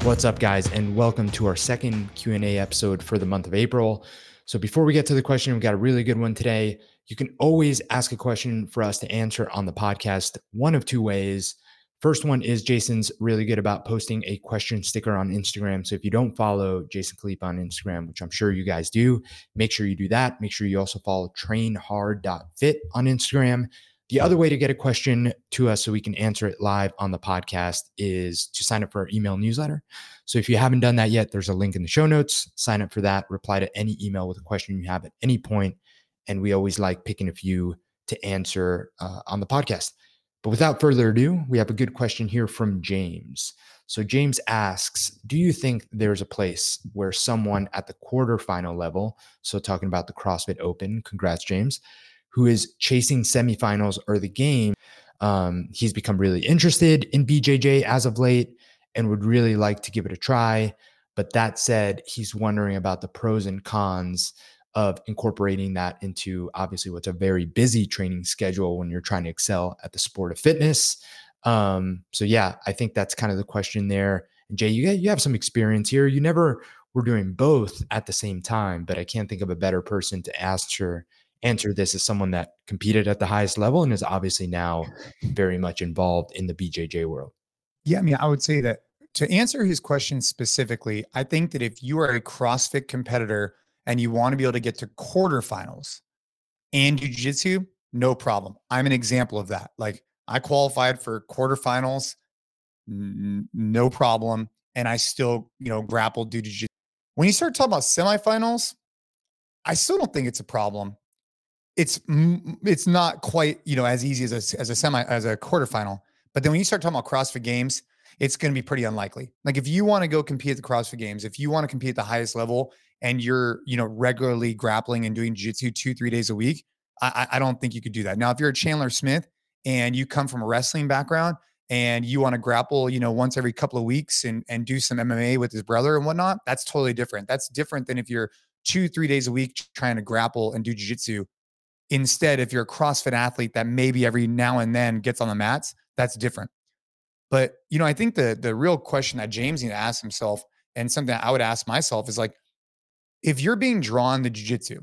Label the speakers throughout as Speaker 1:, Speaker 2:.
Speaker 1: What's up, guys, and welcome to our second Q&A episode for the month of April. So before we get to the question, we've got a really good one today. You can always ask a question for us to answer on the podcast one of two ways. First one is Jason's really good about posting a question sticker on Instagram. So if you don't follow Jason Khalipa on Instagram, which I'm sure you guys do, make sure you do that. Make sure you also follow trainhard.fit on Instagram. The other way to get a question to us so we can answer it live on the podcast is to sign up for our email newsletter. So if you haven't done that yet, there's a link in the show notes. Sign up for that. Reply to any email with a question you have at any point. And we always like picking a few to answer on the podcast. But without further ado, we have a good question here from James. So James asks, do you think there's a place where someone at the quarterfinal level, so talking about the CrossFit Open, congrats, James, who is chasing semifinals or the game, he's become really interested in BJJ as of late and would really like to give it a try. But that said, he's wondering about the pros and cons of incorporating that into obviously what's a very busy training schedule when you're trying to excel at the sport of fitness. So yeah, I think that's kind of the question there. And Jay, you have some experience here. You never were doing both at the same time, but I can't think of a better person to answer this as someone that competed at the highest level and is obviously now very much involved in the BJJ world.
Speaker 2: Yeah, I mean, I would say that to answer his question specifically, I think that if you are a CrossFit competitor and you want to be able to get to quarterfinals and do jiu-jitsu, no problem. I'm an example of that. Like I qualified for quarterfinals, no problem. And I still, grappled, do jiu-jitsu. When you start talking about semifinals, I still don't think it's a problem. It's not quite, as easy as a quarterfinal. But then when you start talking about CrossFit Games, it's going to be pretty unlikely. Like if you want to go compete at the CrossFit Games, if you want to compete at the highest level and you're, regularly grappling and doing jiu-jitsu 2-3 days a week, I don't think you could do that. Now, if you're a Chandler Smith and you come from a wrestling background and you want to grapple, once every couple of weeks and do some MMA with his brother and whatnot, that's totally different. That's different than if you're 2-3 days a week trying to grapple and do jiu-jitsu. Instead, if you're a CrossFit athlete that maybe every now and then gets on the mats, that's different. But, I think the real question that James needs to ask himself and something that I would ask myself is like, if you're being drawn to jiu-jitsu,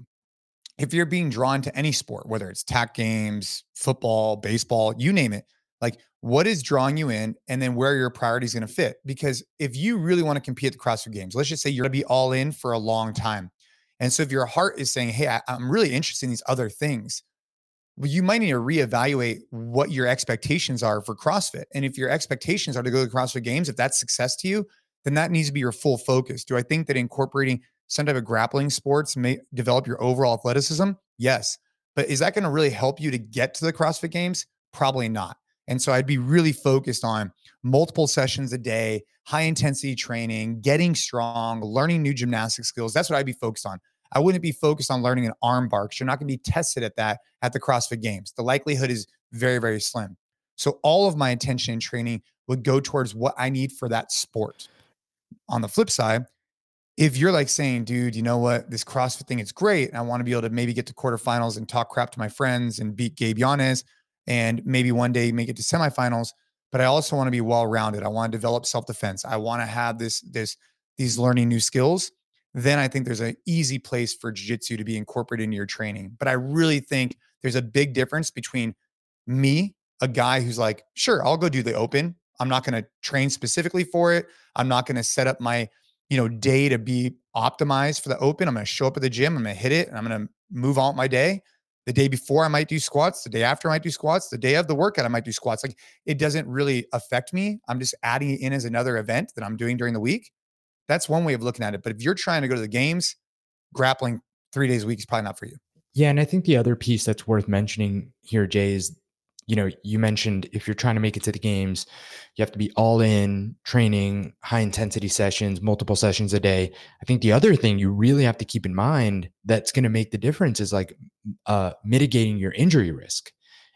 Speaker 2: if you're being drawn to any sport, whether it's tack games, football, baseball, you name it, like what is drawing you in and then where your priorities going to fit? Because if you really want to compete at the CrossFit Games, let's just say you're going to be all in for a long time. And so if your heart is saying, hey, I'm really interested in these other things, well, you might need to reevaluate what your expectations are for CrossFit. And if your expectations are to go to the CrossFit Games, if that's success to you, then that needs to be your full focus. Do I think that incorporating some type of grappling sports may develop your overall athleticism? Yes. But is that going to really help you to get to the CrossFit Games? Probably not. And so I'd be really focused on multiple sessions a day, high intensity training, getting strong, learning new gymnastic skills. That's what I'd be focused on. I wouldn't be focused on learning an arm bar because you're not going to be tested at that at the CrossFit Games. The likelihood is very, very slim. So all of my attention and training would go towards what I need for that sport. On the flip side, if you're like saying, dude, you know what, this CrossFit thing is great, and I want to be able to maybe get to quarterfinals and talk crap to my friends and beat Gabe Yanez, and maybe one day make it to semifinals, but I also want to be well-rounded. I want to develop self-defense. I want to have these learning new skills. Then I think there's an easy place for jiu-jitsu to be incorporated into your training. But I really think there's a big difference between me, a guy who's like, sure, I'll go do the open. I'm not going to train specifically for it. I'm not going to set up my, day to be optimized for the open. I'm going to show up at the gym. I'm going to hit it and I'm going to move on with my day. The day before I might do squats. The day after I might do squats. The day of the workout, I might do squats. Like it doesn't really affect me. I'm just adding it in as another event that I'm doing during the week. That's one way of looking at it. But if you're trying to go to the games, grappling 3 days a week is probably not for you.
Speaker 1: Yeah. And I think the other piece that's worth mentioning here, Jay, is, you mentioned if you're trying to make it to the games, you have to be all in training, high intensity sessions, multiple sessions a day. I think the other thing you really have to keep in mind that's going to make the difference is like mitigating your injury risk.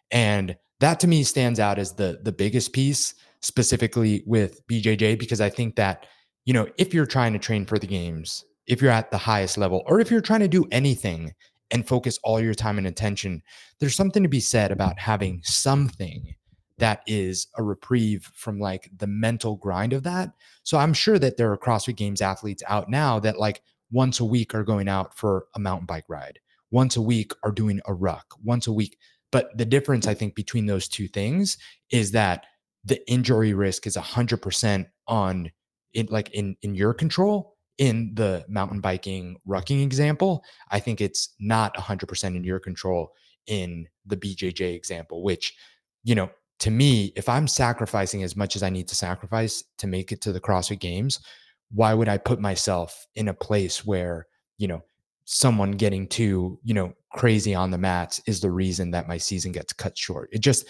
Speaker 1: And that to me stands out as the biggest piece specifically with BJJ, because I think that, if you're trying to train for the games, if you're at the highest level, or if you're trying to do anything and focus all your time and attention, there's something to be said about having something that is a reprieve from like the mental grind of that. So I'm sure that there are CrossFit Games athletes out now that like once a week are going out for a mountain bike ride, once a week are doing a ruck, once a week. But the difference, I think, between those two things is that the injury risk is 100% on it, like in your control. In the mountain biking rucking example, I think it's not 100% in your control in the BJJ example, which, you know, to me, if I'm sacrificing as much as I need to sacrifice to make it to the CrossFit Games, why would I put myself in a place where, you know, someone getting too, you know, crazy on the mats is the reason that my season gets cut short? It just,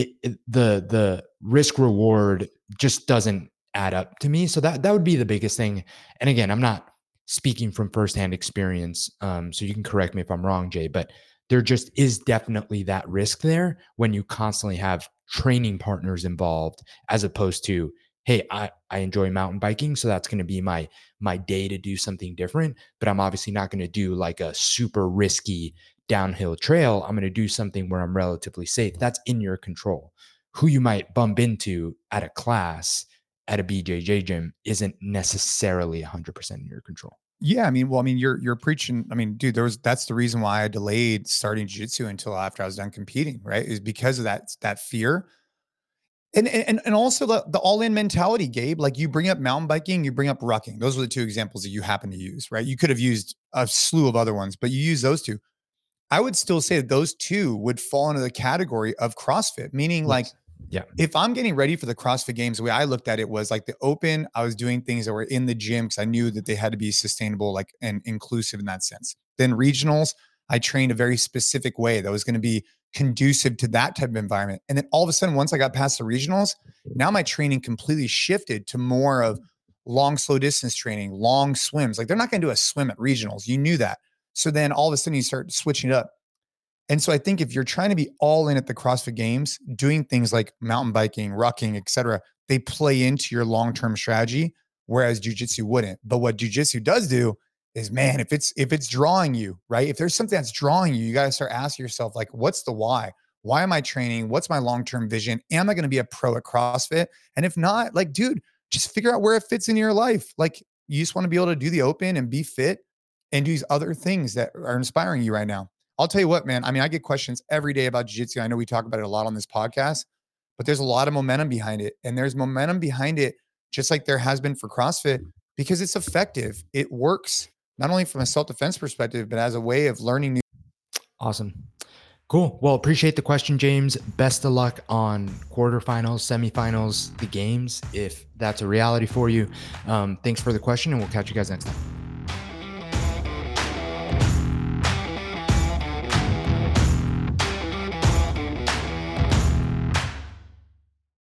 Speaker 1: the risk reward just doesn't add up to me. So that would be the biggest thing. And again, I'm not speaking from firsthand experience, so you can correct me if I'm wrong, Jay, but there just is definitely that risk there when you constantly have training partners involved, as opposed to, hey, I enjoy mountain biking, so that's going to be my day to do something different, but I'm obviously not going to do like a super risky downhill trail. I'm going to do something where I'm relatively safe. That's in your control. Who you might bump into at a class at a BJJ gym isn't necessarily 100% in your control.
Speaker 2: Yeah, I mean, well, I mean, you're preaching. I mean, dude, that's the reason why I delayed starting jiu-jitsu until after I was done competing, right? Is because of that fear. And also the all-in mentality, Gabe. Like, you bring up mountain biking, you bring up rucking. Those are the two examples that you happen to use, right? You could have used a slew of other ones, but you use those two. I would still say that those two would fall into the category of CrossFit, meaning like,
Speaker 1: Yes. Yeah.
Speaker 2: if I'm getting ready for the CrossFit Games, the way I looked at it was like the open, I was doing things that were in the gym because I knew that they had to be sustainable, like, and inclusive in that sense. Then regionals, I trained a very specific way that was going to be conducive to that type of environment. And then all of a sudden, once I got past the regionals, now my training completely shifted to more of long, slow distance training, long swims. Like, they're not going to do a swim at regionals. You knew that. So then all of a sudden you start switching it up. And so I think if you're trying to be all in at the CrossFit Games, doing things like mountain biking, rucking, et cetera, they play into your long-term strategy, whereas jujitsu wouldn't. But what jujitsu does do is, man, if it's drawing you, right? If there's something that's drawing you, you got to start asking yourself, like, what's the why? Why am I training? What's my long-term vision? Am I going to be a pro at CrossFit? And if not, like, dude, just figure out where it fits in your life. Like, you just want to be able to do the open and be fit and do these other things that are inspiring you right now. I'll tell you what, man. I mean, I get questions every day about jiu-jitsu. I know we talk about it a lot on this podcast, but there's a lot of momentum behind it. And there's momentum behind it, just like there has been for CrossFit, because it's effective. It works not only from a self-defense perspective, but as a way of learning new.
Speaker 1: Awesome. Cool. Well, appreciate the question, James. Best of luck on quarterfinals, semifinals, the games, if that's a reality for you. Thanks for the question, and we'll catch you guys next time.